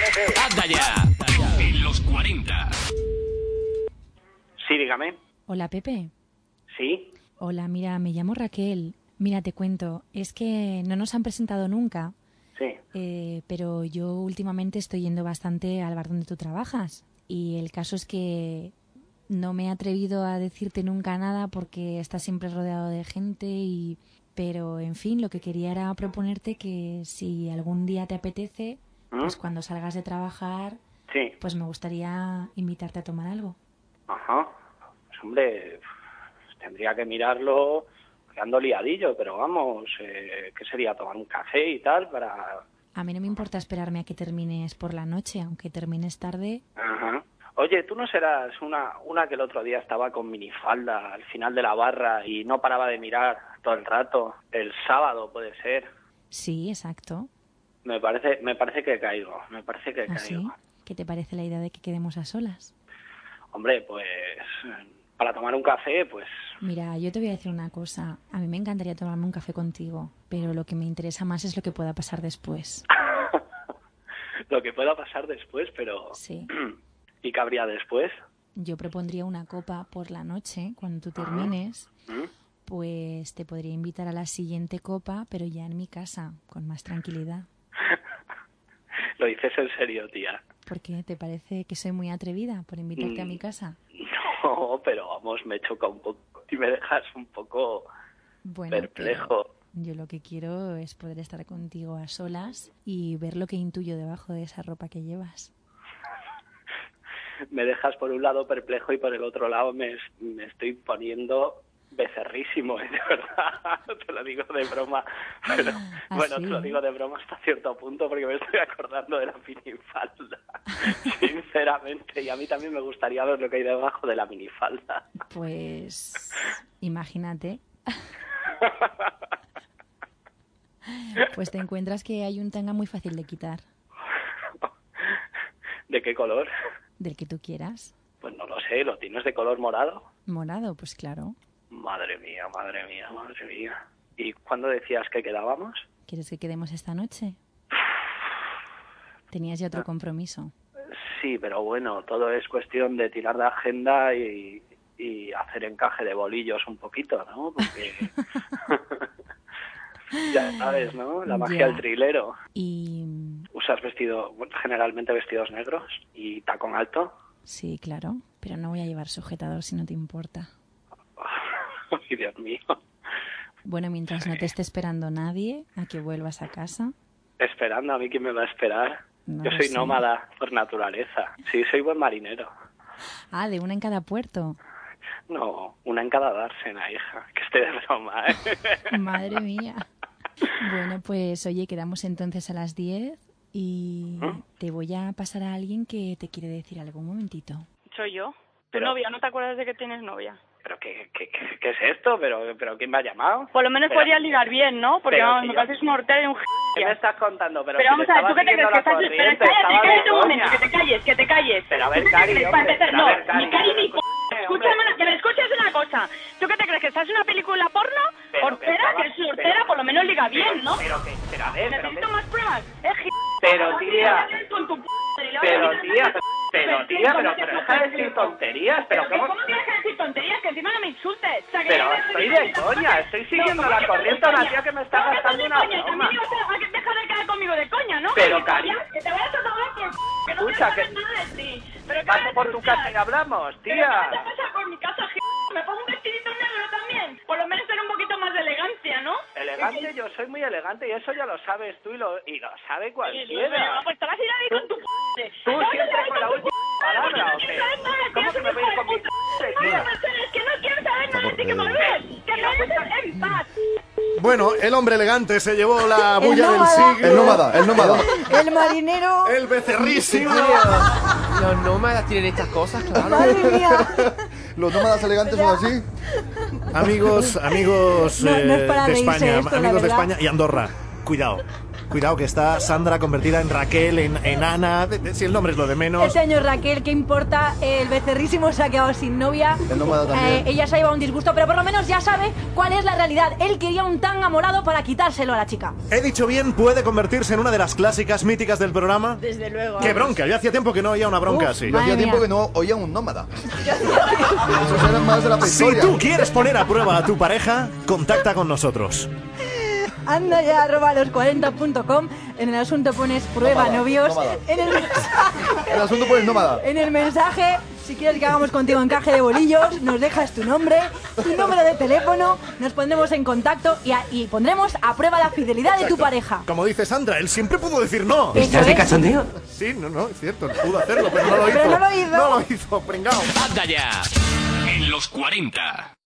¡Anda ya! En los 40. Sí, dígame. Hola, Pepe. Sí. Hola, mira, me llamo Raquel. Mira, te cuento, es que no nos han presentado nunca, Sí. pero yo últimamente estoy yendo bastante al bar donde tú trabajas. Y el caso es que no me he atrevido a decirte nunca nada porque estás siempre rodeado de gente Pero, en fin, lo que quería era proponerte que si algún día te apetece, pues cuando salgas de trabajar, Sí. pues me gustaría invitarte a tomar algo. Ajá. Pues hombre, tendría que mirarlo, porque ando liadillo, pero vamos, ¿qué sería? Tomar un café y tal para... A mí no me importa esperarme a que termines por la noche, aunque termines tarde. Ajá. Oye, ¿tú no serás una que el otro día estaba con minifalda al final de la barra y no paraba de mirar todo el rato? El sábado, puede ser. Sí, exacto. Me parece que caigo, ¿Ah, sí? ¿Qué te parece la idea de que quedemos a solas? Hombre, pues para tomar un café, pues... Mira, yo te voy a decir una cosa. A mí me encantaría tomarme un café contigo, pero lo que me interesa más es lo que pueda pasar después. Lo que pueda pasar después, pero... Sí. ¿Y qué habría después? Yo propondría una copa por la noche, cuando tú termines, pues te podría invitar a la siguiente copa, pero ya en mi casa, con más tranquilidad. ¿Lo dices en serio, tía? ¿Por qué? ¿Te parece que soy muy atrevida por invitarte a mi casa? No, pero vamos, me choca un poco y me dejas un poco perplejo. Yo lo que quiero es poder estar contigo a solas y ver lo que intuyo debajo de esa ropa que llevas. Me dejas por un lado perplejo y por el otro lado me estoy poniendo becerrísimo, de verdad. Te lo digo de broma. Pero, bueno, ¿sí? Te lo digo de broma hasta cierto punto porque me estoy acordando de la minifalda. Sinceramente. Y a mí también me gustaría ver lo que hay debajo de la minifalda. Pues imagínate. Pues te encuentras que hay un tanga muy fácil de quitar. ¿De qué color? Del que tú quieras. Pues no lo sé, ¿lo tienes de color morado? Morado, pues claro. Madre mía, madre mía, madre mía. ¿Y cuándo decías que quedábamos? ¿Quieres que quedemos esta noche? ¿Tenías ya otro compromiso? Sí, pero bueno, todo es cuestión de tirar de agenda y hacer encaje de bolillos un poquito, ¿no? Porque... ya sabes, ¿no? La magia del trilero. Y... ¿Usas generalmente vestidos negros y tacón alto? Sí, claro, pero no voy a llevar sujetador si no te importa. Ay, Dios mío. Bueno, mientras no te esté esperando nadie a que vuelvas a casa. ¿Esperando? ¿A mí quién me va a esperar? No Yo soy nómada por naturaleza. Sí, soy buen marinero. Ah, ¿de una en cada puerto? No, una en cada dársena, hija. Que esté de broma, ¿eh? Madre mía. Bueno, pues oye, quedamos entonces a las 10 y te voy a pasar a alguien que te quiere decir algo. Un momentito. Soy yo. ¿Tu Pero... novia? ¿No te acuerdas de que tienes novia? ¿Pero qué es esto? ¿Pero quién me ha llamado? Por lo menos podrías ligar bien, ¿no? Porque vamos, me pareces un hortera y un ¿Qué me estás contando? Pero vamos a ver, ¿tú qué te crees que estás...? Pero cállate un momento, que te calles. Pero a ver, Cari, hombre. No, ni Cari ni p***. Escúchame, que me escuches una cosa. ¿Tú qué te crees que estás en una película porno? Hortera, que es hortera, por lo menos liga bien, ¿no? Pero a ver, necesito más pruebas. Pero tía, deja de decir tonterías. ¿Pero cómo tienes que decir tonterías? Que encima no me insultes. Pero estoy de coña, estoy siguiendo la corriente a una tía que me está gastando una broma. Deja de caer conmigo de coña, ¿no? Pero, Cari, que te vayas a tomar por que no escucha, quiero saber nada de ti. Paso por tu casa y hablamos, tía. ¿Qué te pasa por mi casa, me pongo un vestidito negro también? Por lo menos tener un poquito más de elegancia, ¿no? Elegante, yo soy muy elegante y eso ya lo sabes tú y lo sabe cualquiera. Pues te vas a ir ahí con tu Tú siempre con la última palabra, ¿o qué? ¿Cómo que me voy a ir con mi tía? Es que no quiero saber nada de ti, que me olvides. Que me dejes en paz. Bueno, el hombre elegante se llevó la bulla del siglo. El nómada. El marinero. El becerrísimo. Los nómadas tienen estas cosas, claro. Madre mía. Los nómadas elegantes son así. Amigos No es para de reírse España, esto, la amigos de verdad. España y Andorra. Cuidado. Cuidado que está Sandra convertida en Raquel, en Ana. Si el nombre es lo de menos. Este año Raquel, ¿qué importa? El becerrísimo se ha quedado sin novia. El nómada también. Ella se ha llevado un disgusto, pero por lo menos ya sabe cuál es la realidad. Él quería un tanga morado para quitárselo a la chica. ¿He dicho bien? ¿Puede convertirse en una de las clásicas míticas del programa? Desde luego. ¡Qué bronca! Yo hacía tiempo que no oía una bronca así. Yo hacía Madre tiempo mía. que no oía un nómada. Esos eran más de la Si prehistoria. tú quieres poner a prueba a tu pareja, contacta con nosotros. Anda ya, @los40.com. En el asunto pones prueba Nómada, novios. nómada. En El asunto pues nómada. el mensaje, si quieres que hagamos contigo encaje de bolillos, nos dejas tu nombre, tu número de teléfono, nos pondremos en contacto y pondremos a prueba la fidelidad de tu pareja. Como dice Sandra, él siempre pudo decir no. ¿Estás de cachondeo? Sí, no, es cierto, él pudo hacerlo, pero no lo hizo. Pero no lo hizo. No lo hizo, pringao. Anda ya. En los 40.